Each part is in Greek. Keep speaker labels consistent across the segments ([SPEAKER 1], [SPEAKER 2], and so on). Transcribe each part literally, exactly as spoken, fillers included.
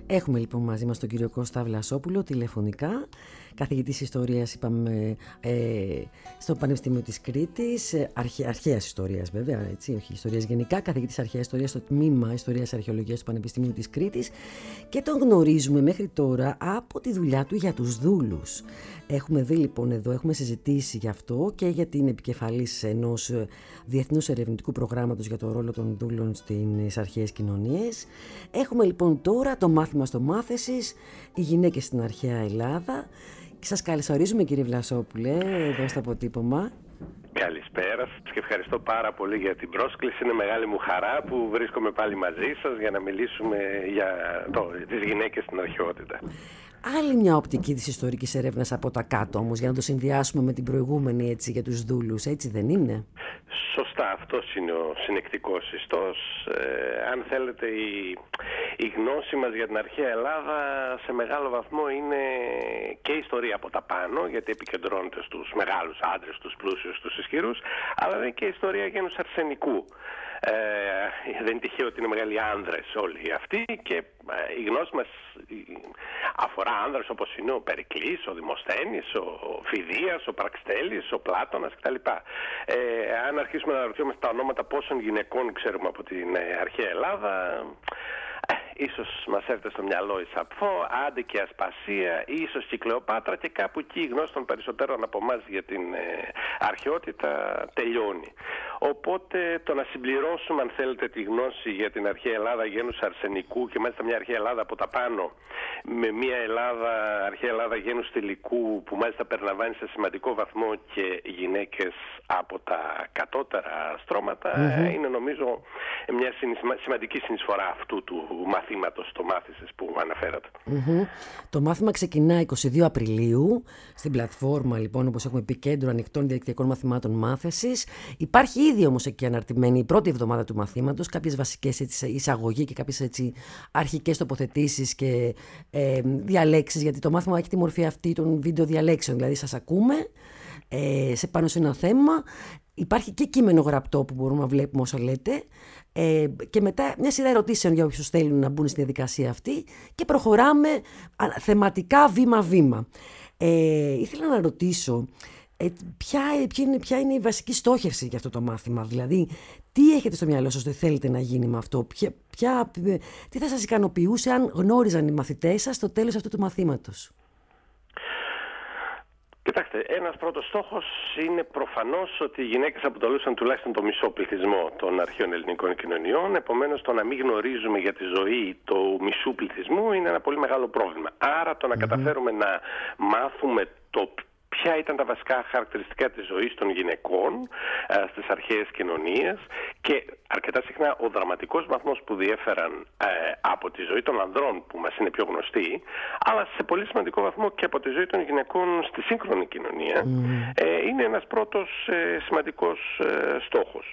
[SPEAKER 1] Έχουμε λοιπόν μαζί μας τον κύριο Κώστα Βλασόπουλο τηλεφωνικά, καθηγητής ιστορίας, είπαμε, ε, στο Πανεπιστήμιο της Κρήτης, αρχαι, αρχαίας ιστορίας βέβαια, έτσι, όχι ιστορίας γενικά, καθηγητής αρχαίας ιστορίας στο τμήμα Ιστορίας Αρχαιολογίας του Πανεπιστήμιου της Κρήτης, και τον γνωρίζουμε μέχρι τώρα από τη δουλειά του για τους δούλους. Έχουμε δει λοιπόν εδώ, έχουμε συζητήσει γι' αυτό και για την επικεφαλής ενός διεθνούς ερευνητικού προγράμματος για το ρόλο των δούλων στις αρχαίες κοινωνίες. Έχουμε λοιπόν τώρα το μάθημα στο μάθησης, οι γυναίκες στην αρχαία Ελλάδα. Σας καλωσορίζουμε κύριε Βλασόπουλε εδώ στο αποτύπωμα.
[SPEAKER 2] Καλησπέρα σας και ευχαριστώ πάρα πολύ για την πρόσκληση. Είναι μεγάλη μου χαρά που βρίσκομαι πάλι μαζί σας για να μιλήσουμε για το, τις γυναίκες στην αρχαιότητα.
[SPEAKER 1] Άλλη μια οπτική της ιστορικής έρευνας από τα κάτω όμως, για να το συνδυάσουμε με την προηγούμενη, έτσι, για τους δούλους, έτσι δεν είναι?
[SPEAKER 2] Σωστά, αυτός είναι ο συνεκτικός ιστός. Ε, αν θέλετε, η, η γνώση μας για την αρχαία Ελλάδα σε μεγάλο βαθμό είναι και ιστορία από τα πάνω, γιατί επικεντρώνεται στους μεγάλους άντρες, στους πλούσιους, στους ισχυρούς, αλλά είναι και ιστορία γένους αρσενικού. Ε, δεν είναι τυχαίο ότι είναι μεγάλοι άνδρες όλοι αυτοί και ε, η γνώση μας αφορά άνδρες όπως είναι ο Περικλής, ο Δημοσθένης, ο Φιδίας, ο Πραξτέλης, ο Πλάτωνας κτλ. Ε, αν αρχίσουμε να ρωτιόμαστε τα ονόματα πόσων γυναικών ξέρουμε από την ε, αρχαία Ελλάδα, ε, ίσως μας έρθει στο μυαλό η Σαπφό, άντε και Ασπασία, ίσως και η Κλεοπάτρα, και κάπου εκεί η γνώση των περισσότερων από εμάς για την ε, αρχαιότητα τελειώνει. Οπότε το να συμπληρώσουμε, αν θέλετε, τη γνώση για την αρχαία Ελλάδα γένους αρσενικού και μάλιστα μια αρχαία Ελλάδα από τα πάνω με μια Ελλάδα, αρχαία Ελλάδα γένους θηλυκού, που μάλιστα περιλαμβάνει σε σημαντικό βαθμό και γυναίκες από τα κατώτερα στρώματα, mm-hmm. είναι νομίζω μια σημαντική συνεισφορά αυτού του μαθήματος, το μάθησης που αναφέρατε.
[SPEAKER 1] Mm-hmm. Το μάθημα ξεκινά εικοστή δεύτερη Απριλίου στην πλατφόρμα, λοιπόν, όπως έχουμε πει, Κέντρο Ανοιχτών Διαδικτυακών Μαθημάτων Μάθησης. Υπάρχει ήδη όμως εκεί αναρτημένη η πρώτη εβδομάδα του μαθήματος, κάποιες βασικές, έτσι, εισαγωγή και κάποιες, έτσι, αρχικές τοποθετήσεις και ε, διαλέξεις, γιατί το μάθημα έχει τη μορφή αυτή των βίντεο διαλέξεων, δηλαδή σας ακούμε ε, σε πάνω σε ένα θέμα. Υπάρχει και κείμενο γραπτό που μπορούμε να βλέπουμε όσα λέτε, ε, και μετά μια σειρά ερωτήσεων για όποιους θέλουν να μπουν στη διαδικασία αυτή, και προχωράμε θεματικά βήμα-βήμα. Ε, ήθελα να ρωτήσω ε, ποια, ποια, είναι, ποια είναι η βασική στόχευση για αυτό το μάθημα, δηλαδή τι έχετε στο μυαλό σας ότι θέλετε να γίνει με αυτό, ποια, ποια, τι θα σας ικανοποιούσε αν γνώριζαν οι μαθητές σας στο τέλος αυτού του μαθήματος?
[SPEAKER 2] Κοιτάξτε, ένας πρώτος στόχος είναι προφανώς ότι οι γυναίκες αποτελούσαν τουλάχιστον το μισό πληθυσμό των αρχαίων ελληνικών κοινωνιών. Επομένως, το να μην γνωρίζουμε για τη ζωή του μισού πληθυσμού είναι ένα πολύ μεγάλο πρόβλημα. Άρα, το να mm-hmm. καταφέρουμε να μάθουμε το ποια ήταν τα βασικά χαρακτηριστικά της ζωής των γυναικών α, στις αρχαίες κοινωνίες, και αρκετά συχνά ο δραματικός βαθμός που διέφεραν ε, από τη ζωή των ανδρών, που μας είναι πιο γνωστή, αλλά σε πολύ σημαντικό βαθμό και από τη ζωή των γυναικών στη σύγχρονη κοινωνία, mm. ε, είναι ένας πρώτος ε, σημαντικός ε, στόχος.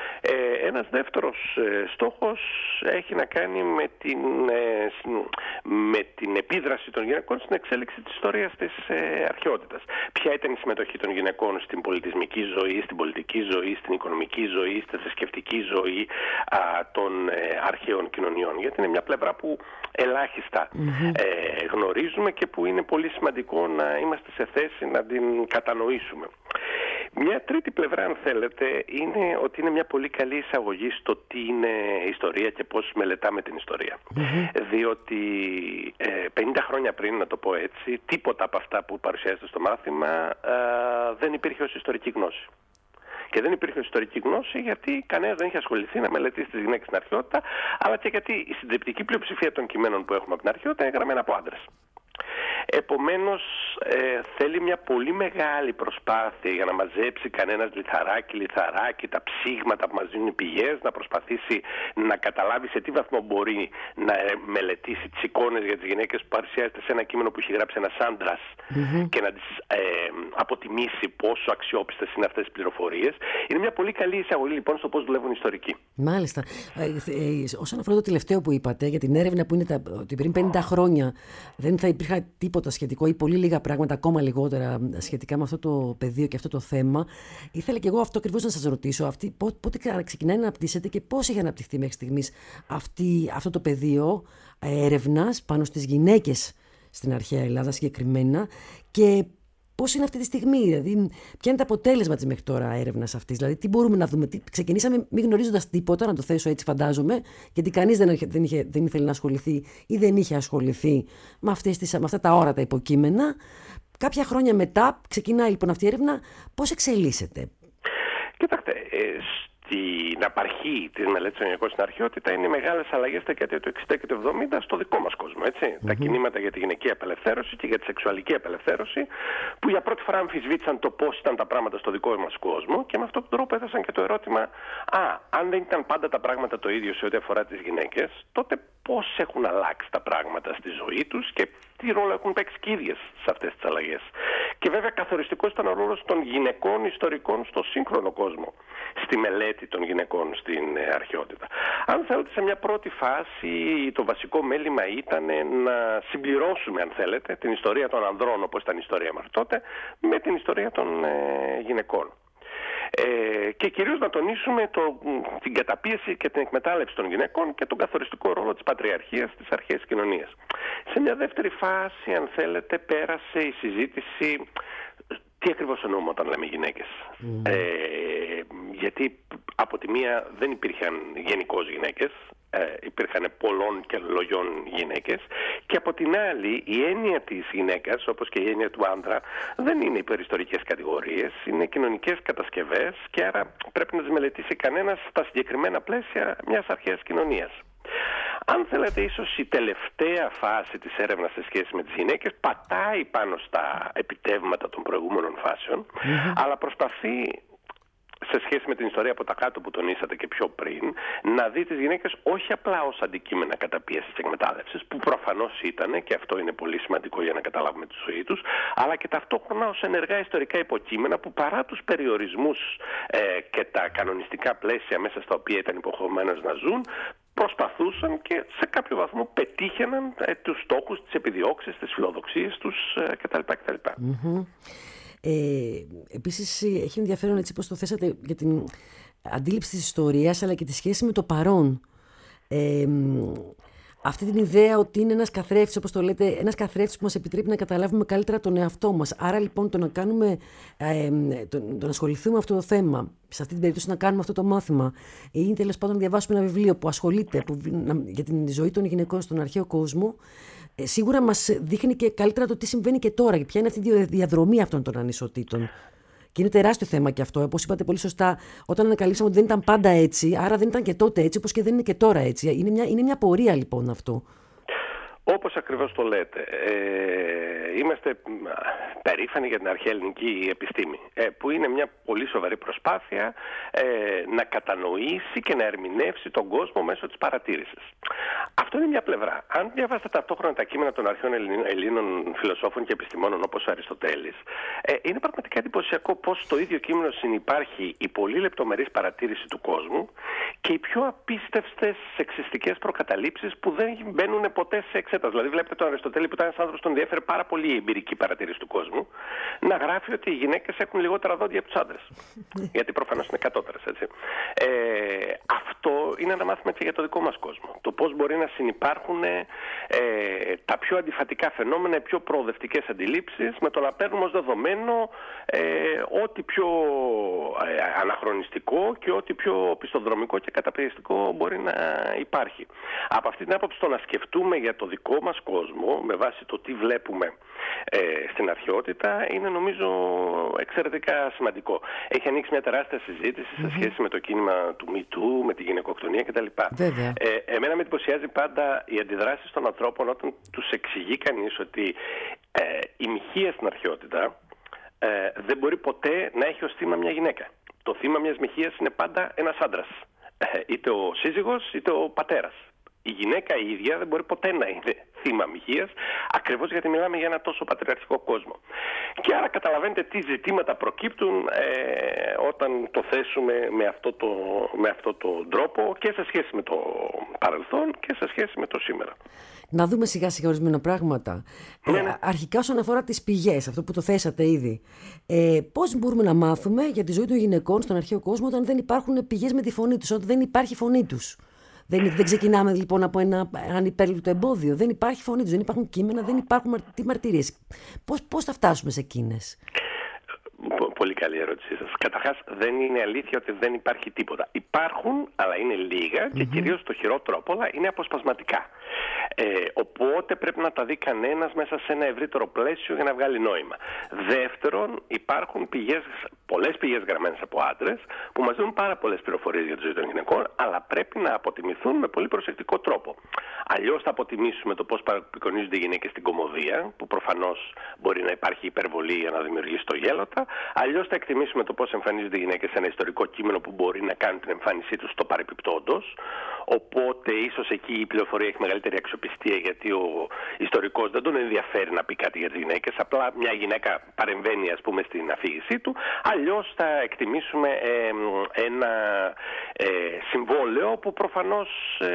[SPEAKER 2] Ε, ένας δεύτερος ε, στόχος έχει να κάνει με την, ε, με την επίδραση των γυναικών στην εξέλιξη της ιστορίας της ε, αρχαιότητας. Ποια ήταν η συμμετοχή των γυναικών στην πολιτισμική ζωή, στην πολιτική ζωή, στην οικονομική ζωή, στη θρησκευτική ζωή α, των ε, αρχαίων κοινωνιών. Γιατί είναι μια πλευρά που ελάχιστα mm-hmm. ε, γνωρίζουμε και που είναι πολύ σημαντικό να είμαστε σε θέση να την κατανοήσουμε. Μια τρίτη πλευρά, αν θέλετε, είναι ότι είναι μια πολύ καλή εισαγωγή στο τι είναι ιστορία και πώς μελετάμε την ιστορία. Mm-hmm. Διότι ε, πενήντα χρόνια πριν, να το πω έτσι, τίποτα από αυτά που παρουσιάζεται στο μάθημα ε, δεν υπήρχε ως ιστορική γνώση. Και δεν υπήρχε ιστορική γνώση γιατί κανένας δεν είχε ασχοληθεί να μελετήσει τις γυναίκες στην αρχαιότητα, αλλά και γιατί η συντριπτική πλειοψηφία των κειμένων που έχουμε από την αρχαιότητα είναι γραμμένα από άντρες. Επομένως, ε, θέλει μια πολύ μεγάλη προσπάθεια για να μαζέψει κανένας λιθαράκι, λιθαράκι, τα ψήγματα που μας δίνουν οι πηγές, να προσπαθήσει να καταλάβει σε τι βαθμό μπορεί να μελετήσει τις εικόνες για τις γυναίκες που παρουσιάζεται σε ένα κείμενο που έχει γράψει ένας άντρας mm-hmm. και να τις ε, αποτιμήσει πόσο αξιόπιστες είναι αυτές τις πληροφορίες. Είναι μια πολύ καλή εισαγωγή λοιπόν στο πώς δουλεύουν οι ιστορικοί.
[SPEAKER 1] Μάλιστα. Ε, ε, όσον αφορά το τελευταίο που είπατε για την έρευνα που είναι τα, ότι πριν πενήντα χρόνια δεν θα υπήρχε τίποτα σχετικό ή πολύ λίγα πράγματα, ακόμα λιγότερα σχετικά με αυτό το πεδίο και αυτό το θέμα, ήθελα και εγώ αυτό ακριβώς να σας ρωτήσω. Αυτή, πότε ξεκινάει να αναπτύσσεται και πώς έχει αναπτυχθεί μέχρι στιγμής αυτή, αυτό το πεδίο έρευνας πάνω στις γυναίκες στην αρχαία Ελλάδα συγκεκριμένα και πώς είναι αυτή τη στιγμή, δηλαδή ποια είναι το αποτέλεσμα της μέχρι τώρα έρευνας αυτής, δηλαδή τι μπορούμε να δούμε, τι, ξεκινήσαμε μη γνωρίζοντας τίποτα, να το θέσω έτσι φαντάζομαι, γιατί κανείς δεν, δεν, είχε, δεν ήθελε να ασχοληθεί ή δεν είχε ασχοληθεί με, αυτές τις, με αυτά τα όρατα υποκείμενα. Κάποια χρόνια μετά ξεκινάει λοιπόν αυτή η έρευνα, πώς εξελίσσεται?
[SPEAKER 2] Κοιτάξτε, ε, στην απαρχή της μελέτης των γυναικών στην αρχαιότητα είναι οι μεγάλες αλλαγές στα δεκαετία του εξήντα και του εβδομήντα στο δικό μας κόσμο. Έτσι. Mm-hmm. Τα κινήματα για τη γυναικεία απελευθέρωση και για τη σεξουαλική απελευθέρωση, που για πρώτη φορά αμφισβήτησαν το πώς ήταν τα πράγματα στο δικό μας κόσμο και με αυτόν τον τρόπο έθεσαν και το ερώτημα: Α, αν δεν ήταν πάντα τα πράγματα το ίδιο σε ό,τι αφορά τις γυναίκες, τότε πώς έχουν αλλάξει τα πράγματα στη ζωή τους και τι ρόλο έχουν παίξει και ίδιες σε αυτές τις αλλαγές. Και βέβαια καθοριστικός ήταν ο ρόλος των γυναικών ιστορικών στο σύγχρονο κόσμο, στη μελέτη των γυναικών στην αρχαιότητα. Αν θέλετε, σε μια πρώτη φάση το βασικό μέλημα ήταν να συμπληρώσουμε, αν θέλετε, την ιστορία των ανδρών, όπως ήταν η ιστορία μέχρι τότε, με την ιστορία των ε, γυναικών. Ε, και κυρίως να τονίσουμε το, την καταπίεση και την εκμετάλλευση των γυναικών και τον καθοριστικό ρόλο της πατριαρχίας στις αρχαίες κοινωνίες. Σε μια δεύτερη φάση, αν θέλετε, πέρασε η συζήτηση τι ακριβώς εννοούμε όταν λέμε γυναίκες. Mm. Ε, γιατί από τη μία δεν υπήρχαν γενικώς γυναίκες, ε, υπήρχαν πολλών και λογιών γυναίκες, και από την άλλη η έννοια της γυναίκας, όπως και η έννοια του άντρα, δεν είναι υπεριστορικές κατηγορίες, είναι κοινωνικές κατασκευές και άρα πρέπει να τις μελετήσει κανένας στα συγκεκριμένα πλαίσια μιας αρχαίας κοινωνίας. Αν θέλετε, ίσως η τελευταία φάση της έρευνας σε σχέση με τις γυναίκες πατάει πάνω στα επιτεύγματα των προηγούμενων φάσεων, mm-hmm. αλλά προσπαθεί, σε σχέση με την ιστορία από τα κάτω που τονίσατε και πιο πριν, να δει τις γυναίκες όχι απλά ως αντικείμενα καταπίεσης και εκμετάλλευσης, που προφανώς ήταν, και αυτό είναι πολύ σημαντικό για να καταλάβουμε τη ζωή τους, αλλά και ταυτόχρονα ως ενεργά ιστορικά υποκείμενα που, παρά τους περιορισμούς ε, και τα κανονιστικά πλαίσια μέσα στα οποία ήταν υποχρεωμένες να ζουν, προσπαθούσαν και σε κάποιο βαθμό πετύχαιναν ε, τους στόχους, τις επιδιώξεις, τις φιλοδοξίες τους ε, κτλ. κτλ. Mm-hmm.
[SPEAKER 1] Ε, επίσης έχει ενδιαφέρον, έτσι πως το θέσατε, για την αντίληψη της ιστορίας αλλά και τη σχέση με το παρόν. Ε, αυτή την ιδέα ότι είναι ένας καθρέφτης, όπως το λέτε, ένας καθρέφτης που μας επιτρέπει να καταλάβουμε καλύτερα τον εαυτό μας. Άρα λοιπόν το να κάνουμε, ε, το, το να ασχοληθούμε με αυτό το θέμα, σε αυτή την περίπτωση να κάνουμε αυτό το μάθημα, ή τέλος πάντων να διαβάσουμε ένα βιβλίο που ασχολείται που, να, για την ζωή των γυναικών στον αρχαίο κόσμο, ε, σίγουρα μας δείχνει και καλύτερα το τι συμβαίνει και τώρα, ποια είναι αυτή η διαδρομή αυτών των ανισοτήτων. Και είναι τεράστιο θέμα και αυτό. Όπως είπατε πολύ σωστά, όταν ανακαλύψαμε ότι δεν ήταν πάντα έτσι, άρα δεν ήταν και τότε έτσι, όπως και δεν είναι και τώρα έτσι. Είναι μια, είναι μια πορεία λοιπόν αυτό.
[SPEAKER 2] Όπως ακριβώς το λέτε, ε, είμαστε περήφανοι για την αρχαία ελληνική επιστήμη, ε, που είναι μια πολύ σοβαρή προσπάθεια ε, να κατανοήσει και να ερμηνεύσει τον κόσμο μέσω της παρατήρησης. Αυτό είναι μια πλευρά. Αν διαβάσετε ταυτόχρονα τα κείμενα των αρχαίων Ελλήνων φιλοσόφων και επιστημόνων όπως ο Αριστοτέλης, ε, είναι πραγματικά εντυπωσιακό πως στο ίδιο κείμενο συνυπάρχει η πολύ λεπτομερής παρατήρηση του κόσμου και οι πιο απίστευτες σεξιστικές προκαταλήψεις που δεν μπαίνουν ποτέ σε εξέταση. Δηλαδή, βλέπετε τον Αριστοτέλη, που ήταν ένας άνθρωπος που τον ενδιέφερε πάρα πολύ η εμπειρική παρατήρηση του κόσμου, να γράφει ότι οι γυναίκες έχουν λιγότερα δόντια από τους άντρες. Γιατί προφανώς είναι κατώτερες, έτσι. Ε, αυτό είναι ένα μάθημα έτσι για το δικό μας κόσμο. Το πώς μπορεί να συνυπάρχουν ε, τα πιο αντιφατικά φαινόμενα, οι πιο προοδευτικές αντιλήψεις, με το να παίρνουμε ως δεδομένο ε, ό,τι πιο ε, αναχρονιστικό και ό,τι πιο πιστοδρομικό και καταπιεστικό μπορεί να υπάρχει. Από αυτή την άποψη, το να σκεφτούμε για το δικό μας κόσμο με βάση το τι βλέπουμε ε, στην αρχαιότητα είναι, νομίζω, εξαιρετικά σημαντικό. Έχει ανοίξει μια τεράστια συζήτηση mm-hmm. σε σχέση με το κίνημα του MeToo, με τη γυναικοκτονία κτλ. Ε, εμένα με εντυπωσιάζει πάντα οι αντιδράσεις των ανθρώπων όταν τους εξηγεί κανείς ότι ε, η μοιχεία στην αρχαιότητα ε, δεν μπορεί ποτέ να έχει ως θύμα μια γυναίκα. Το θύμα μιας μοιχείας είναι πάντα ένας άντρας. Ε, είτε ο σύζυγος είτε ο πατέρας. Η γυναίκα η ίδια δεν μπορεί ποτέ να είναι θύμα μοιχείας, ακριβώς γιατί μιλάμε για ένα τόσο πατριαρχικό κόσμο. Και άρα καταλαβαίνετε τι ζητήματα προκύπτουν ε, όταν το θέσουμε με αυτό το, με αυτό το τρόπο και σε σχέση με το παρελθόν και σε σχέση με το σήμερα.
[SPEAKER 1] Να δούμε σιγά σιγά ορισμένα πράγματα. Ναι, ναι. Ε, αρχικά όσον αφορά τις πηγές, αυτό που το θέσατε ήδη, ε, πώς μπορούμε να μάθουμε για τη ζωή των γυναικών στον αρχαίο κόσμο όταν δεν υπάρχουν πηγές με τη φωνή τους, όταν δεν υπάρχει φωνή τους. Δεν, δεν ξεκινάμε λοιπόν από ένα ανυπέρβλητο εμπόδιο. Δεν υπάρχει φωνή τους, δεν υπάρχουν κείμενα, δεν υπάρχουν μαρ, μαρτυρίες. Πώς, πώς θα φτάσουμε σε εκείνες?
[SPEAKER 2] Πολύ καλή ερώτησή σας. Καταρχάς, δεν είναι αλήθεια ότι δεν υπάρχει τίποτα. Υπάρχουν, αλλά είναι λίγα και mm-hmm. κυρίως το χειρότερο απ' όλα είναι αποσπασματικά. Ε, οπότε πρέπει να τα δει κανένας μέσα σε ένα ευρύτερο πλαίσιο για να βγάλει νόημα. Δεύτερον, υπάρχουν πηγές, πολλές πηγές γραμμένες από άντρες που μας δίνουν πάρα πολλές πληροφορίες για τη ζωή των γυναικών, αλλά πρέπει να αποτιμηθούν με πολύ προσεκτικό τρόπο. Αλλιώς θα αποτιμήσουμε το πώς παραπικονίζονται οι γυναίκες στην κωμωδία, που προφανώς μπορεί να υπάρχει υπερβολή για να δημιουργήσει το γέλοτα. Αλλιώς θα εκτιμήσουμε το πώς εμφανίζονται οι γυναίκες σε ένα ιστορικό κείμενο που μπορεί να κάνει την εμφάνισή τους στο παρεπιπτόντος. Οπότε ίσως εκεί η πληροφορία έχει μεγαλύτερη αξιοπιστία, γιατί ο ιστορικός δεν τον ενδιαφέρει να πει κάτι για τις γυναίκες. Απλά μια γυναίκα παρεμβαίνει, ας πούμε, στην αφήγησή του. Αλλιώς θα εκτιμήσουμε ε, ένα ε, συμβόλαιο που προφανώς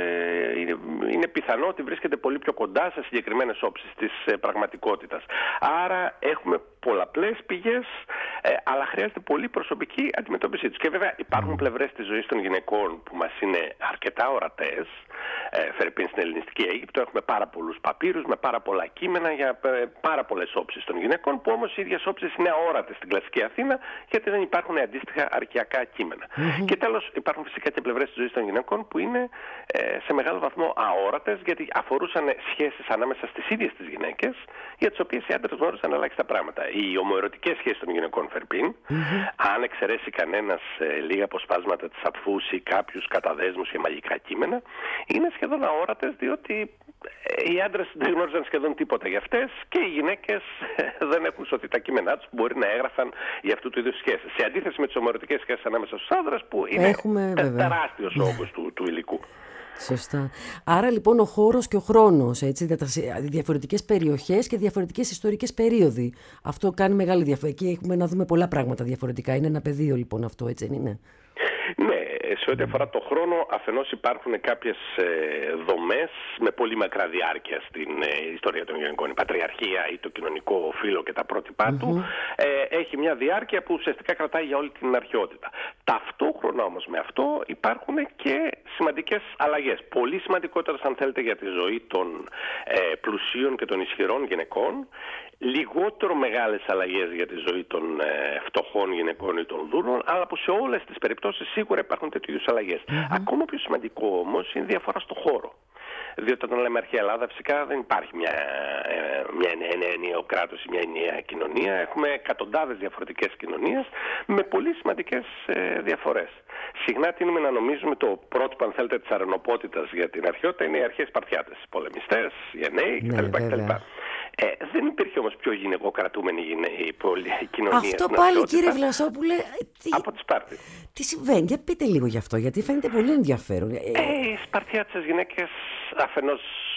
[SPEAKER 2] ε, είναι, είναι πιθανό ότι βρίσκεται πολύ πιο κοντά σε συγκεκριμένες όψεις της ε, πραγματικότητας. Άρα έχουμε πολλαπλές πηγές, ε, αλλά χρειάζεται πολύ προσωπική αντιμετώπιση τους. Και βέβαια υπάρχουν πλευρές της ζωής των γυναικών που μας είναι αρκετά ορατές. Ε, Φερρυπίν στην Ελληνιστική Αίγυπτο έχουμε πάρα πολλούς παπύρους με πάρα πολλά κείμενα για ε, πάρα πολλές όψεις των γυναικών, που όμως οι ίδιες όψεις είναι αόρατες στην κλασική Αθήνα, γιατί δεν υπάρχουν αντίστοιχα αρκιακά κείμενα. Mm-hmm. Και τέλος, υπάρχουν φυσικά και πλευρές της ζωής των γυναικών που είναι ε, σε μεγάλο βαθμό αόρατες, γιατί αφορούσαν σχέσεις ανάμεσα στις ίδιες τις γυναίκες, για τις οποίες οι άντρες γνώριζαν ελάχιστα πράγματα. Οι ομοερωτικές σχέσεις των γυναικών, Φερρυπίν, mm-hmm. αν εξαιρέσει κανένας ε, λίγα αποσπάσματα της Απφούς ή κάποιους καταδέσμους και μαγικά κείμενα, είναι σχεδόν αόρατες, διότι οι άντρες δεν γνώριζαν σχεδόν τίποτα για αυτές και οι γυναίκες δεν έχουν σωθεί τα κείμενά τους που μπορεί να έγραφαν για αυτού του είδους σχέσεις. Σε αντίθεση με τις ομοερωτικές σχέσεις ανάμεσα στους άντρες, που είναι
[SPEAKER 1] έχουμε,
[SPEAKER 2] τεράστιος ο όγκος του, του υλικού.
[SPEAKER 1] Σωστά. Άρα λοιπόν ο χώρος και ο χρόνος, έτσι, διαφορετικές περιοχές και διαφορετικές ιστορικές περίοδοι. Αυτό κάνει μεγάλη διαφορά. Εκεί έχουμε να δούμε πολλά πράγματα διαφορετικά. Είναι ένα πεδίο λοιπόν αυτό, έτσι δεν είναι?
[SPEAKER 2] Ναι, σε ό,τι αφορά το χρόνο, αφενός υπάρχουν κάποιες ε, δομές με πολύ μακρά διάρκεια στην ε, ιστορία των γυναικών. Η πατριαρχία ή το κοινωνικό φύλο και τα πρότυπά mm-hmm. του ε, έχει μια διάρκεια που ουσιαστικά κρατάει για όλη την αρχαιότητα. Ταυτόχρονα όμως με αυτό υπάρχουν και σημαντικές αλλαγές. Πολύ σημαντικότερες, αν θέλετε, για τη ζωή των ε, πλουσίων και των ισχυρών γυναικών. Λιγότερο μεγάλες αλλαγές για τη ζωή των ε, φτωχών γυναικών ή των δούρων, αλλά που σε όλες τις περιπτώσεις σίγουρα υπάρχουν τέτοιου είδους αλλαγές. Mm-hmm. Ακόμα πιο σημαντικό όμως είναι η διαφορά στο χώρο. Διότι όταν λέμε αρχαία Ελλάδα, φυσικά δεν υπάρχει μια, μια, ένα ενιαίο κράτος ή μια ενιαία κοινωνία. Έχουμε εκατοντάδες διαφορετικές κοινωνίες με πολύ σημαντικές ε, διαφορές. Συχνά τείνουμε να νομίζουμε το πρότυπο, αν θέλετε, της αρενοπότητας για την αρχαιότητα είναι οι αρχαίοι Σπαρτιάτες, οι πολεμιστές, οι Εννέοι κτλ. κτλ. Ε, δεν υπήρχε όμως πιο γυναικοκρατούμενη κοινωνία.
[SPEAKER 1] Αυτό πάλι, κύριε Βλασόπουλε, τι...
[SPEAKER 2] από τη Σπάρτη.
[SPEAKER 1] Τι συμβαίνει, για πείτε λίγο γι' αυτό, γιατί φαίνεται πολύ ενδιαφέρον.
[SPEAKER 2] Ε, οι Σπαρτιάτες γυναίκες αφενός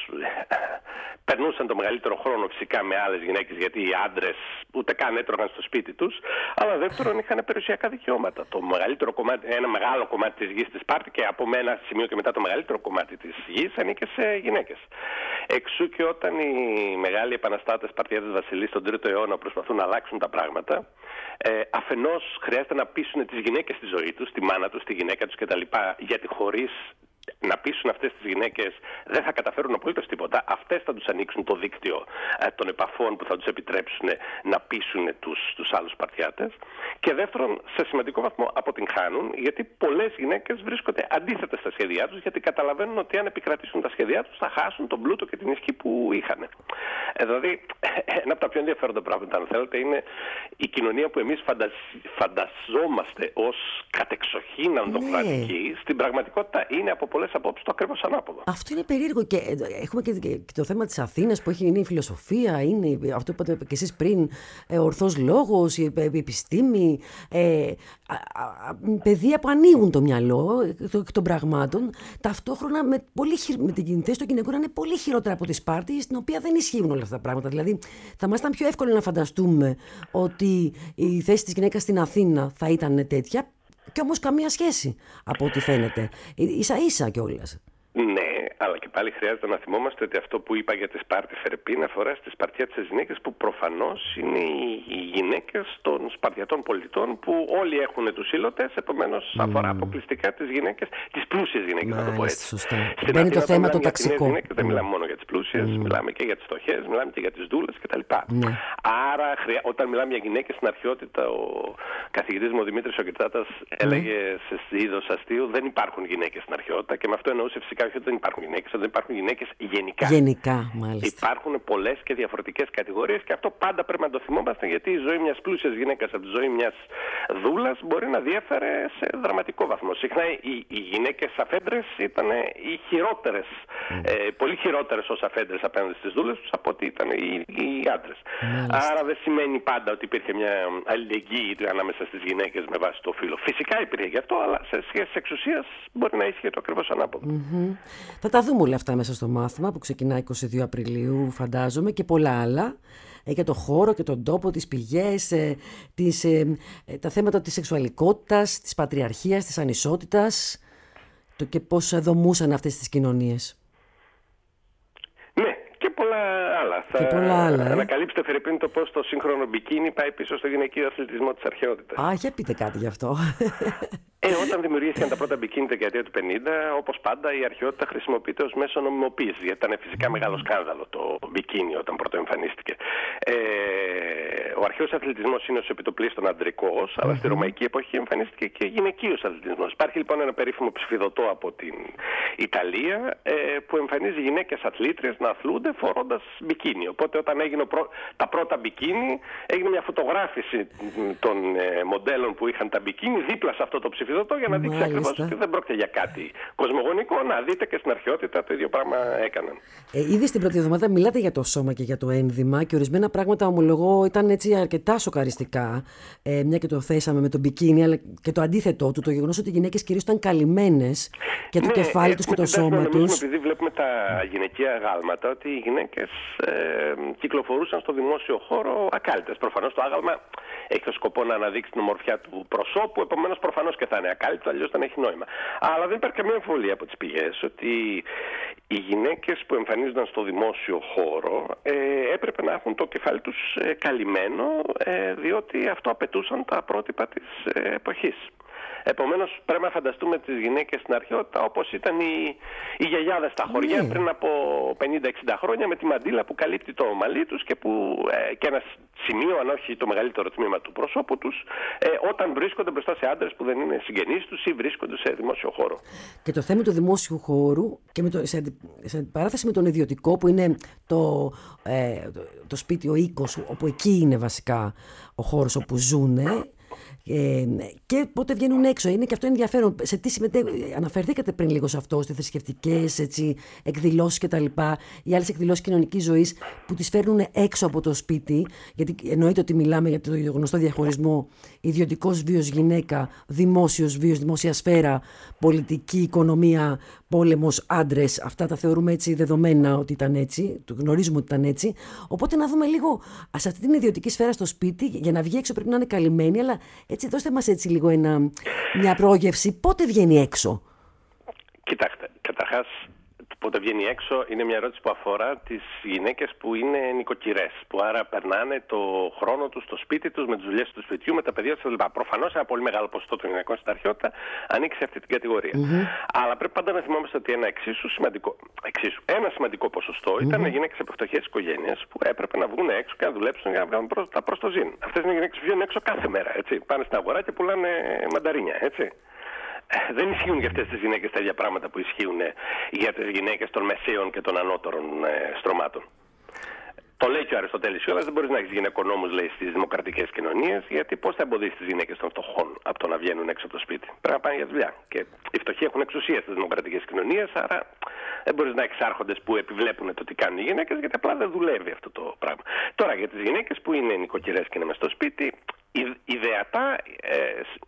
[SPEAKER 2] περνούσαν το μεγαλύτερο χρόνο φυσικά με άλλες γυναίκες, γιατί οι άντρες ούτε καν έτρωγαν στο σπίτι τους, αλλά δεύτερον είχαν περιουσιακά δικαιώματα. Το μεγαλύτερο κομμάτι, ένα μεγάλο κομμάτι της γης της Σπάρτη, και από ένα σημείο και μετά το μεγαλύτερο κομμάτι της γης, ανήκε σε γυναίκες. Εξού και όταν οι μεγάλοι επαναστάτες Σπαρτιάτες βασιλείς στον τρίτο αιώνα προσπαθούν να αλλάξουν τα πράγματα, ε, αφενός χρειάζεται να πείσουν τις γυναίκες στη ζωή τους, τη μάνα τους, τη γυναίκα τους κτλ. Γιατί χωρίς να πείσουν αυτές τις γυναίκες δεν θα καταφέρουν απολύτως τίποτα. Αυτές θα τους ανοίξουν το δίκτυο ε, των επαφών που θα τους επιτρέψουν να πείσουν τους, τους άλλους Σπαρτιάτες. Και δεύτερον, σε σημαντικό βαθμό αποτυγχάνουν, γιατί πολλές γυναίκες βρίσκονται αντίθετες στα σχέδιά τους, γιατί καταλαβαίνουν ότι αν επικρατήσουν τα σχέδιά τους θα χάσουν τον πλούτο και την ισχύ που είχαν. Ε, δηλαδή, ένα από τα πιο ενδιαφέροντα πράγματα, αν θέλετε, είναι η κοινωνία που εμείς φανταζ... φανταζόμαστε ως κατεξοχήν ανδροκρατική, ναι. Στην πραγματικότητα είναι από πολλές απόψεις το ακριβώς ανάποδο.
[SPEAKER 1] Αυτό είναι περίεργο, και έχουμε και, και το θέμα της Αθήνας που έχει, είναι η φιλοσοφία, είναι αυτό που είπατε και εσείς πριν, ε, ορθός λόγος, η, η επιστήμη, ε, α, α, παιδεία που ανοίγουν το μυαλό εκ των πραγμάτων, ταυτόχρονα με, πολύ, με την θέση των γυναικών να είναι πολύ χειρότερα από τη Σπάρτη, στην οποία δεν ισχύουν όλα αυτά τα πράγματα. Δηλαδή θα μας ήταν πιο εύκολο να φανταστούμε ότι η θέση της γυναίκας στην Αθήνα θα ήταν τέτοια, και όμως καμία σχέση από ό,τι φαίνεται. Ίσα ίσα κιόλας.
[SPEAKER 2] Ναι, αλλά και πάλι χρειάζεται να θυμόμαστε ότι αυτό που είπα για τη Σπάρτη Φερρυπίν αφορά στη Σπαρτιά της γυναίκες, που προφανώς είναι οι γυναίκες των Σπαρτιατών πολιτών, που όλοι έχουν τους ήλωτες, επομένως mm. αφορά αποκλειστικά τις γυναίκες, τις πλούσιες γυναίκες, να το πω έτσι.
[SPEAKER 1] Σωστά. Μπαίνει το θέμα το ταξικό.
[SPEAKER 2] Γυναίκες, mm. δεν μιλάμε μόνο για τις πλούσιες, mm. μιλάμε και για τις φτωχές, μιλάμε και για τις δούλες κτλ. Mm. Άρα, χρειά... όταν μιλάμε για γυναίκες στην αρχαιότητα, ο καθηγητής μου ο Δημήτρης ο Κυρτάτας mm. έλεγε σε είδος αστείου: δεν υπάρχουν γυναίκες στην αρχαιότητα, και με αυτό εννοούσε φυσικά όχι ότι δεν υπάρχουν γυναίκες, ότι δεν υπάρχουν γυναίκες γενικά.
[SPEAKER 1] Γενικά, μάλιστα.
[SPEAKER 2] Υπάρχουν πολλές και διαφορετικές κατηγορίες, και αυτό πάντα πρέπει να το θυμόμαστε, γιατί η ζωή μιας πλούσιας γυναίκας από τη ζωή μιας δούλας μπορεί να διέφερε σε δραματικό βαθμό. Συχνά οι, οι γυναίκες αφέντρες ήταν οι χειρότερες, mm. ε, πολύ χειρότερες ως αφέντρες απέναντι στις δούλες τους από ότι ήταν οι, οι άντρες. Μάλιστα. Άρα δεν σημαίνει πάντα ότι υπήρχε μια αλληλεγγύη ανάμεσα στις γυναίκες με βάση το φύλο. Φυσικά υπήρχε γι' αυτό, αλλά σε σχέση εξουσίας μπορεί να ίσχυε το ακριβώς ανάποδο.
[SPEAKER 1] Mm-hmm. Θα τα δούμε όλα αυτά μέσα στο μάθημα που ξεκινά είκοσι δύο Απριλίου, φαντάζομαι, και πολλά άλλα. Ε, για το χώρο και τον τόπο, τις πηγές, ε, τις, ε, ε, τα θέματα της σεξουαλικότητας, της πατριαρχίας, της ανισότητας, το και πώς δομούσαν αυτές τις κοινωνίες.
[SPEAKER 2] Ναι, και πολλά άλλα.
[SPEAKER 1] Και
[SPEAKER 2] θα
[SPEAKER 1] πολλά άλλα, ε.
[SPEAKER 2] ανακαλύψετε, Φερρυπίν, το πώς το σύγχρονο μπικίνι πάει πίσω στο γυναικείο αθλητισμό της αρχαιότητας.
[SPEAKER 1] Α, για πείτε κάτι γι' αυτό.
[SPEAKER 2] Ε, όταν δημιουργήθηκαν τα πρώτα μπικίνι τη δεκαετία του πενήντα, όπως πάντα η αρχαιότητα χρησιμοποιείται ως μέσο νομιμοποίησης, γιατί ήταν φυσικά μεγάλο σκάνδαλο το μπικίνι όταν πρώτο εμφανίστηκε. Ε, ο αρχαίος αθλητισμός είναι ως επιτοπλίστων αντρικός, mm-hmm. αλλά στη ρωμαϊκή εποχή εμφανίστηκε και γυναικείος αθλητισμός. Υπάρχει λοιπόν ένα περίφημο ψηφιδωτό από την Ιταλία, ε, που εμφανίζει γυναίκες αθλήτριες να αθλούνται φορώντας μπικίνι. Οπότε όταν έγινε προ... τα πρώτα μπικίνι, έγινε μια φωτογράφηση των ε, μοντέλων που είχαν τα μπικίνι δίπλα σε αυτό το ψηφιδωτό, για να δείξει ακριβώς ότι δεν πρόκειται για κάτι κοσμογονικό. Να δείτε και στην αρχαιότητα το ίδιο πράγμα έκαναν.
[SPEAKER 1] Ε, ήδη στην πρώτη εβδομάδα μιλάτε για το σώμα και για το ένδυμα, και ορισμένα πράγματα, ομολογώ, ήταν έτσι αρκετά σοκαριστικά. Ε, μια και το θέσαμε με τον μπικίνι, αλλά και το αντίθετό του, το γεγονός ότι οι γυναίκες κυρίως ήταν καλυμμένες και το ναι, κεφάλι ε, τους και το σώμα τους.
[SPEAKER 2] Επειδή βλέπουμε τα γυναικεία γάλματα, ότι οι γυναίκες ε, κυκλοφορούσαν στο δημόσιο χώρο ακάλυτες. Προφανώς το άγαλμα έχει το σκοπό να αναδείξει την ομορφιά του προσώπου, επομένως προφανώς και θα είναι ακάλυπτο, αλλιώς δεν έχει νόημα. Αλλά δεν υπάρχει καμία αμφιβολία από τις πηγές ότι οι γυναίκες που εμφανίζονταν στο δημόσιο χώρο ε, έπρεπε να έχουν το κεφάλι τους ε, καλυμμένο, ε, διότι αυτό απαιτούσαν τα πρότυπα της ε, εποχής. Επομένως πρέπει να φανταστούμε τις γυναίκες στην αρχαιότητα όπως ήταν οι, οι γιαγιάδες στα χωριά mm. πριν από πενήντα εξήντα χρόνια, με τη μαντήλα που καλύπτει το μαλλί τους και, που, ε, και ένα σημείο, αν όχι το μεγαλύτερο τμήμα του προσώπου τους, ε, όταν βρίσκονται μπροστά σε άντρες που δεν είναι συγγενείς τους ή βρίσκονται σε δημόσιο χώρο.
[SPEAKER 1] Και το θέμα του δημόσιου χώρου, και με το, σε, σε παράθεση με τον ιδιωτικό, που είναι το, ε, το, το σπίτι, ο οίκος, όπου εκεί είναι βασικά ο χώρος όπου ζουνε. Ε, και πότε βγαίνουν έξω. Είναι και αυτό ενδιαφέρον. Σε τι συμμετέχουν, αναφερθήκατε πριν λίγο σε αυτό, στις θρησκευτικές εκδηλώσεις κτλ. Οι άλλες εκδηλώσεις κοινωνικής ζωής που τις φέρνουν έξω από το σπίτι. Γιατί εννοείται ότι μιλάμε για το γνωστό διαχωρισμό ιδιωτικός βίος γυναίκα, δημόσιος βίος, δημόσια σφαίρα, πολιτική, οικονομία, πόλεμος, άντρες. Αυτά τα θεωρούμε έτσι δεδομένα ότι ήταν έτσι. Το γνωρίζουμε ότι ήταν έτσι. Οπότε να δούμε λίγο σε αυτή την ιδιωτική σφαίρα στο σπίτι. Για να βγει έξω πρέπει να είναι καλυμμένη, αλλά έτσι δώστε μας έτσι λίγο ένα, μια πρόγευση. Πότε βγαίνει έξω?
[SPEAKER 2] Κοιτάξτε, καταρχάς, πότε βγαίνει έξω είναι μια ερώτηση που αφορά τις γυναίκες που είναι νοικοκυρές, που άρα περνάνε το χρόνο τους στο σπίτι τους, με τις δουλειές του σπιτιού, με τα παιδιά τους κλπ. Προφανώς ένα πολύ μεγάλο ποσοστό των γυναικών στην αρχαιότητα ανήκει σε αυτή την κατηγορία. Mm-hmm. Αλλά πρέπει πάντα να θυμόμαστε ότι ένα εξίσου σημαντικό, εξίσου, ένα σημαντικό ποσοστό mm-hmm. ήταν γυναίκες από φτωχές οικογένειες που έπρεπε να βγουν έξω και να δουλέψουν για να βγάλουν προς, τα προς το ζήν. Αυτές είναι οι γυναίκες που βγαίνουν έξω κάθε μέρα. Έτσι. Πάνε στην αγορά και πουλάνε μανταρίνια. Έτσι. Δεν ισχύουν για αυτές τις γυναίκες τα ίδια πράγματα που ισχύουν για τις γυναίκες των μεσαίων και των ανώτερων ε, στρωμάτων. Το λέει και ο Αριστοτέλης κιόλας, δεν μπορείς να έχεις γυναικονόμους, λέει, στις δημοκρατικές κοινωνίες, γιατί πώς θα εμποδίσεις τις γυναίκες των φτωχών από το να βγαίνουν έξω από το σπίτι? Πρέπει να πάνε για δουλειά. Και οι φτωχοί έχουν εξουσία στις δημοκρατικές κοινωνίες, άρα δεν μπορείς να έχεις άρχοντες που επιβλέπουν το τι κάνουν οι γυναίκες, γιατί απλά δεν δουλεύει αυτό το πράγμα. Τώρα για τις γυναίκες που είναι νοικοκυρές και είναι μες στο σπίτι, ιδεατά. Ε,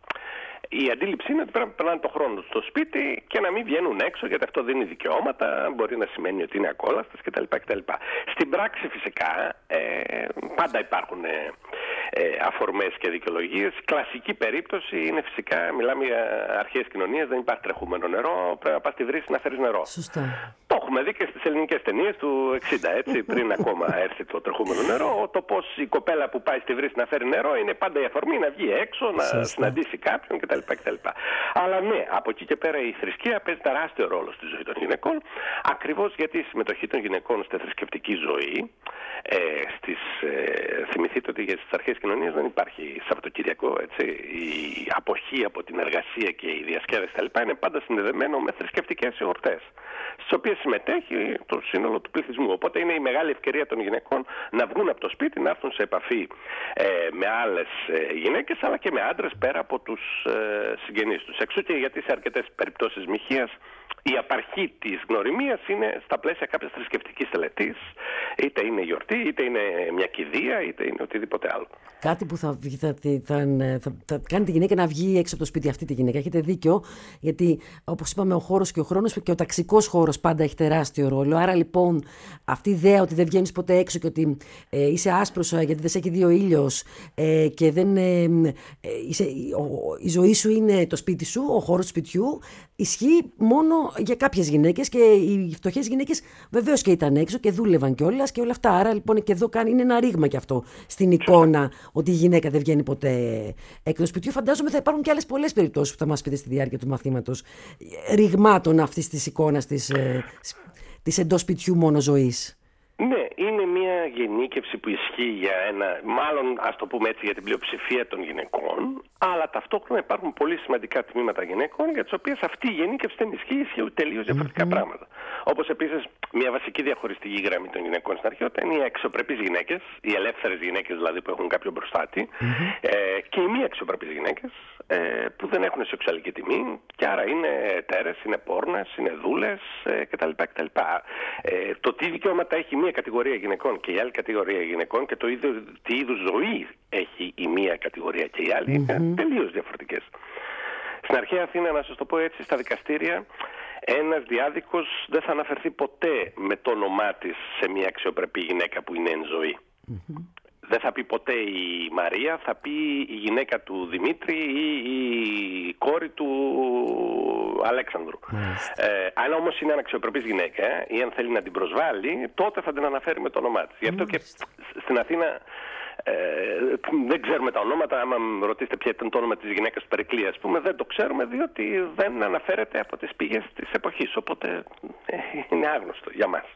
[SPEAKER 2] Η αντίληψη είναι ότι πρέπει να περνάνε το χρόνο στο σπίτι και να μην βγαίνουν έξω, γιατί αυτό δίνει δικαιώματα, μπορεί να σημαίνει ότι είναι ακόλαστες κτλ. κτλ. Στην πράξη φυσικά ε, πάντα υπάρχουν ε, ε, αφορμές και δικαιολογίες. Κλασική περίπτωση είναι φυσικά, μιλάμε για αρχαίες κοινωνίες, δεν υπάρχει τρεχούμενο νερό, πρέπει να πας στη βρύση να φέρεις νερό.
[SPEAKER 1] Σωστά.
[SPEAKER 2] Το έχουμε δει και στις ελληνικές ταινίες του εξήντα, έτσι, πριν ακόμα έρθει το τρεχούμενο νερό. Το πώς η κοπέλα που πάει στη βρύση να φέρει νερό είναι πάντα η αφορμή να βγει έξω, να Σωστά. συναντήσει κάποιον κτλ, κτλ. Αλλά ναι, από εκεί και πέρα η θρησκεία παίζει τεράστιο ρόλο στη ζωή των γυναικών, ακριβώς γιατί η συμμετοχή των γυναικών στη θρησκευτική ζωή, ε, στις, ε, θυμηθείτε ότι για τις αρχαίες κοινωνίες δεν υπάρχει Σαββατοκυριακό, έτσι. Η αποχή από την εργασία και η διασκέδαση κτλ. Είναι πάντα συνδεδεμένο με θρησκευτικές εορτές, στις οποίες συμμετέχει το σύνολο του πληθυσμού. Οπότε είναι η μεγάλη ευκαιρία των γυναικών να βγουν από το σπίτι, να έρθουν σε επαφή ε, με άλλες ε, γυναίκες, αλλά και με άντρες πέρα από τους ε, συγγενείς τους. Εξού και γιατί σε αρκετές περιπτώσεις μοιχείας η απαρχή της γνωριμίας είναι στα πλαίσια κάποιας θρησκευτικής τελετής, είτε είναι γιορτή, είτε είναι μια κηδεία, είτε είναι οτιδήποτε άλλο.
[SPEAKER 1] Κάτι που θα, θα, θα, θα, θα κάνει τη γυναίκα να βγει έξω από το σπίτι, αυτή τη γυναίκα. Έχετε δίκιο, γιατί όπως είπαμε, ο χώρος και ο χρόνος και ο ταξικός χώρος πάντα έχει τεράστιο ρόλο. Άρα λοιπόν αυτή η ιδέα ότι δεν βγαίνεις ποτέ έξω και ότι ε, είσαι άσπρος γιατί δεν σε έχει δει ο ήλιος ε, και δεν, ε, ε, είσαι, ο, η ζωή σου είναι το σπίτι σου, ο χώρος του σπιτιού, ισχύει μόνο για κάποιες γυναίκες και οι φτωχές γυναίκες βεβαίως και ήταν έξω και δούλευαν κιόλας και όλα αυτά. Άρα λοιπόν και εδώ κάνει, είναι ένα ρήγμα κι αυτό στην εικόνα ότι η γυναίκα δεν βγαίνει ποτέ εκτός του σπιτιού. Φαντάζομαι θα υπάρχουν και άλλες πολλές περιπτώσεις που θα μας πείτε στη διάρκεια του μαθήματος ρηγμάτων αυτής της εικόνας της, της εντός σπιτιού μόνο ζωής.
[SPEAKER 2] Ναι, είναι μια γενίκευση που ισχύει για ένα, μάλλον ας το πούμε έτσι, για την πλειοψηφία των γυναικών, αλλά ταυτόχρονα υπάρχουν πολύ σημαντικά τμήματα γυναικών για τις οποίες αυτή η γενίκευση δεν ισχύει, ισχύουν τελείως διαφορετικά mm-hmm. πράγματα. Όπως επίσης μια βασική διαχωριστική γραμμή των γυναικών στην αρχαιότητα είναι οι αξιοπρεπείς γυναίκες, οι ελεύθερες γυναίκες δηλαδή που έχουν κάποιο μπροστάτη, mm-hmm. ε, και οι μη αξιοπρεπείς γυναίκες ε, που δεν έχουν σεξουαλική τιμή και άρα είναι τέρες, είναι πόρνες, είναι δούλες ε, κτλ. κτλ. Ε, το τι δικαιώματα έχει μία κατηγορία γυναικών και η άλλη κατηγορία γυναικών και το ίδιο, τι είδους ζωή έχει η μία κατηγορία και η άλλη mm-hmm. είναι τελείως διαφορετικές. Στην αρχαία Αθήνα, να σας το πω έτσι, στα δικαστήρια ένας διάδικος δεν θα αναφερθεί ποτέ με το όνομά της σε μια αξιοπρεπή γυναίκα που είναι εν ζωή. Mm-hmm. Δεν θα πει ποτέ η Μαρία, θα πει η γυναίκα του Δημήτρη ή η κόρη του Αλέξανδρου. Mm. Ε, αν όμως είναι αναξιοπρεπής γυναίκα ή αν θέλει να την προσβάλλει, τότε θα την αναφέρει με το όνομά της. Mm. Γι' αυτό και στην Αθήνα ε, δεν ξέρουμε τα ονόματα. Άμα ρωτήσετε ποιο ήταν το όνομα της γυναίκας του Περικλή, ας πούμε, δεν το ξέρουμε διότι δεν αναφέρεται από τις πηγές της εποχής. Οπότε ε, είναι άγνωστο για μας.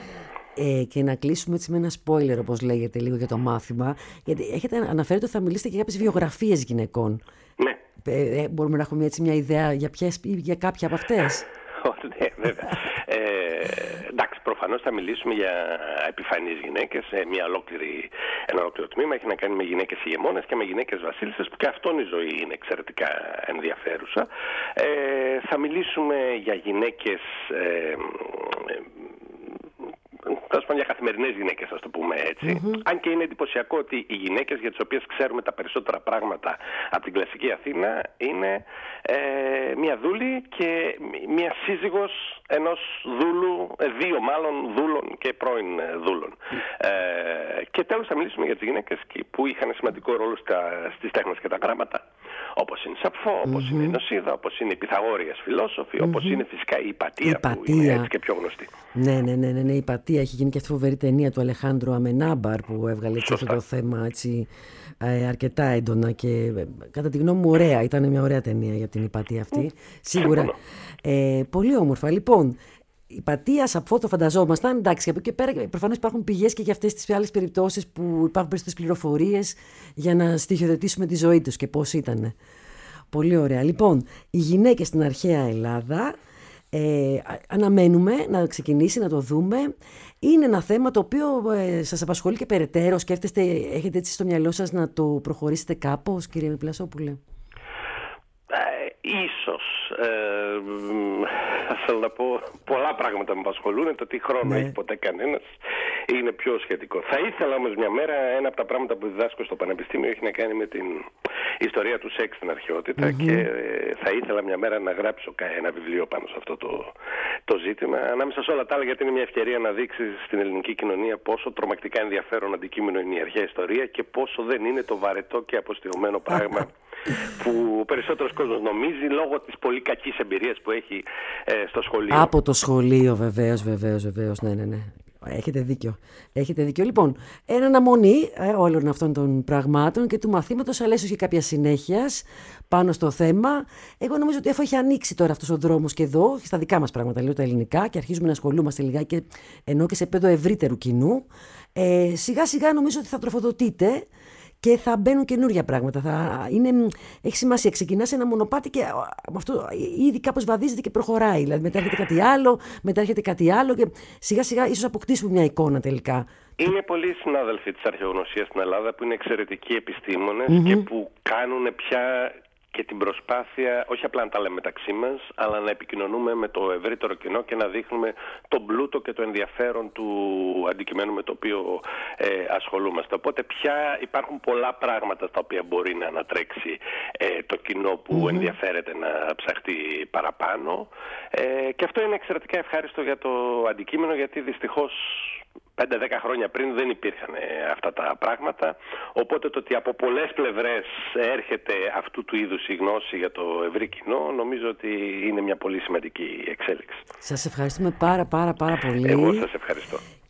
[SPEAKER 1] Ε, και να κλείσουμε έτσι με ένα spoiler, όπως λέγεται, λίγο για το μάθημα. Γιατί έχετε αναφέρει ότι θα μιλήσετε και για κάποιες βιογραφίες γυναικών.
[SPEAKER 2] Ναι.
[SPEAKER 1] Ε, μπορούμε να έχουμε έτσι μια ιδέα για, ποιες, για κάποια από αυτές.
[SPEAKER 2] Ναι, βέβαια. ε, εντάξει, προφανώς θα μιλήσουμε για επιφανείς γυναίκες. Ε, μια ολόκληρη, ένα ολόκληρο τμήμα έχει να κάνει με γυναίκες ηγεμόνες και με γυναίκες βασίλισσες, που και αυτόν η ζωή είναι εξαιρετικά ενδιαφέρουσα. Ε, θα μιλήσουμε για γυναίκες... Ε, τέλος πάντων για καθημερινές γυναίκες, ας το πούμε έτσι. Mm-hmm. Αν και είναι εντυπωσιακό ότι οι γυναίκες για τις οποίες ξέρουμε τα περισσότερα πράγματα από την κλασική Αθήνα είναι ε, μια δούλη και μια σύζυγος ενός δούλου, ε, δύο μάλλον δούλων και πρώην δούλων. Mm. Ε, και τέλος θα μιλήσουμε για τις γυναίκες που είχαν σημαντικό ρόλο στα, στις τέχνες και τα γράμματα. Όπως είναι η Σαπφό, όπως mm-hmm. είναι η Νοσίδα, όπως είναι η Πυθαγόρειας φιλόσοφοι, mm-hmm. όπως είναι φυσικά η Υπατία, που είναι έτσι και πιο γνωστή.
[SPEAKER 1] Ναι, ναι, ναι, ναι, ναι, η Υπατία έχει γίνει και αυτή η φοβερή ταινία του Αλεχάνδρου Αμενάμπαρ που έβγαλε έτσι αυτό το θέμα έτσι, ε, αρκετά έντονα και ε, κατά τη γνώμη μου ωραία, ήταν μια ωραία ταινία για την Υπατία αυτή, mm. σίγουρα. Ε, πολύ όμορφα. Λοιπόν, Υπατία, Σαπφό, το φανταζόμασταν. Εντάξει, από εκεί και πέρα προφανώς υπάρχουν πηγές και για αυτές τις άλλες περιπτώσεις που υπάρχουν περισσότερες πληροφορίες για να στοιχειοθετήσουμε τη ζωή τους και πώς ήταν. Πολύ ωραία. Λοιπόν, οι γυναίκες στην αρχαία Ελλάδα, ε, αναμένουμε να ξεκινήσει, να το δούμε. Είναι ένα θέμα το οποίο ε, σας απασχολεί και περαιτέρω. Σκέφτεστε, έχετε έτσι στο μυαλό σας να το προχωρήσετε κάπως, κύριε Πλασόπουλε?
[SPEAKER 2] Ίσως. Ε, θέλω να πω, πολλά πράγματα με απασχολούν. Το τι χρόνο ναι. έχει ποτέ κανένας είναι πιο σχετικό. Θα ήθελα όμως μια μέρα, ένα από τα πράγματα που διδάσκω στο Πανεπιστήμιο έχει να κάνει με την ιστορία του σεξ στην αρχαιότητα mm-hmm. και ε, θα ήθελα μια μέρα να γράψω ένα βιβλίο πάνω σε αυτό το, το ζήτημα. Ανάμεσα σε όλα τα άλλα, γιατί είναι μια ευκαιρία να δείξει στην ελληνική κοινωνία πόσο τρομακτικά ενδιαφέρον αντικείμενο είναι η αρχαία ιστορία και πόσο δεν είναι το βαρετό και αποστιωμένο πράγμα που ο περισσότερος κόσμος νομίζει λόγω της πολύ κακής εμπειρίας που έχει ε, στο σχολείο.
[SPEAKER 1] Από το σχολείο βεβαίως, βεβαίως, βεβαίως, ναι, ναι, ναι. Έχετε δίκιο. Έχετε δίκιο. Λοιπόν, εν αναμονή ε, όλων αυτών των πραγμάτων και του μαθήματος, αλλά ίσως και κάποια συνέχεια πάνω στο θέμα. Εγώ νομίζω ότι αφού έχει ανοίξει τώρα αυτός ο δρόμος και εδώ, στα δικά μας πράγματα, λέω τα ελληνικά, και αρχίζουμε να ασχολούμαστε λιγάκι, ενώ και σε επίπεδο ευρύτερου κοινού, ε, σιγά σιγά νομίζω ότι θα τροφοδοτείτε και θα μπαίνουν καινούργια πράγματα. Θα είναι, έχει σημασία. Ξεκινά σε ένα μονοπάτι και αυτό ήδη κάπως βαδίζεται και προχωράει. Δηλαδή, μετά έρχεται κάτι άλλο, μετά έρχεται κάτι άλλο και σιγά σιγά ίσως αποκτήσουμε μια εικόνα τελικά.
[SPEAKER 2] Είναι πολλοί συνάδελφοι της αρχαιογνωσίας στην Ελλάδα που είναι εξαιρετικοί επιστήμονες mm-hmm. και που κάνουν πια και την προσπάθεια όχι απλά να τα λέμε μεταξύ μας, αλλά να επικοινωνούμε με το ευρύτερο κοινό και να δείχνουμε τον πλούτο και το ενδιαφέρον του αντικειμένου με το οποίο ε, ασχολούμαστε. Οπότε πια υπάρχουν πολλά πράγματα στα οποία μπορεί να ανατρέξει ε, το κοινό που mm-hmm. ενδιαφέρεται να ψαχτεί παραπάνω. Ε, και αυτό είναι εξαιρετικά ευχάριστο για το αντικείμενο, γιατί δυστυχώς πέντε δέκα χρόνια πριν δεν υπήρχαν αυτά τα πράγματα, οπότε το ότι από πολλές πλευρές έρχεται αυτού του είδους η γνώση για το ευρύ κοινό, νομίζω ότι είναι μια πολύ σημαντική εξέλιξη.
[SPEAKER 1] Σας ευχαριστούμε πάρα πάρα πάρα πολύ.
[SPEAKER 2] Εγώ σας ευχαριστώ.